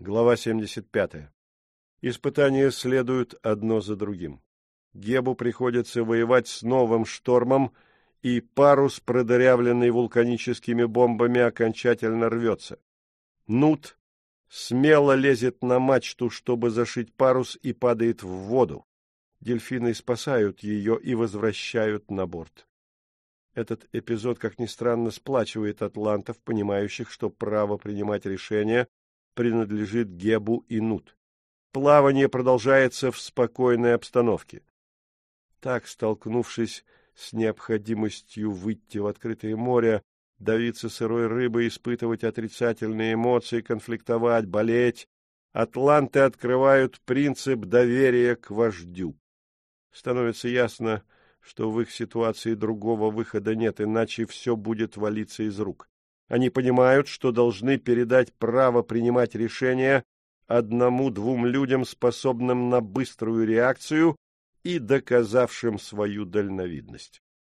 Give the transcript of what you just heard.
Глава 75. Испытания следуют одно за другим. Гебу приходится воевать с новым штормом, и парус, продырявленный вулканическими бомбами, окончательно рвется. Нут смело лезет на мачту, чтобы зашить парус, и падает в воду. Дельфины спасают ее и возвращают на борт. Этот эпизод, как ни странно, сплачивает атлантов, понимающих, что право принимать решения принадлежит Гебу и Нут. Плавание продолжается в спокойной обстановке. Так, столкнувшись с необходимостью выйти в открытое море, давиться сырой рыбой, испытывать отрицательные эмоции, конфликтовать, болеть, атланты открывают принцип доверия к вождю. Становится ясно, что в их ситуации другого выхода нет, иначе все будет валиться из рук. Они понимают, что должны передать право принимать решения одному-двум людям, способным на быструю реакцию и доказавшим свою дальновидность.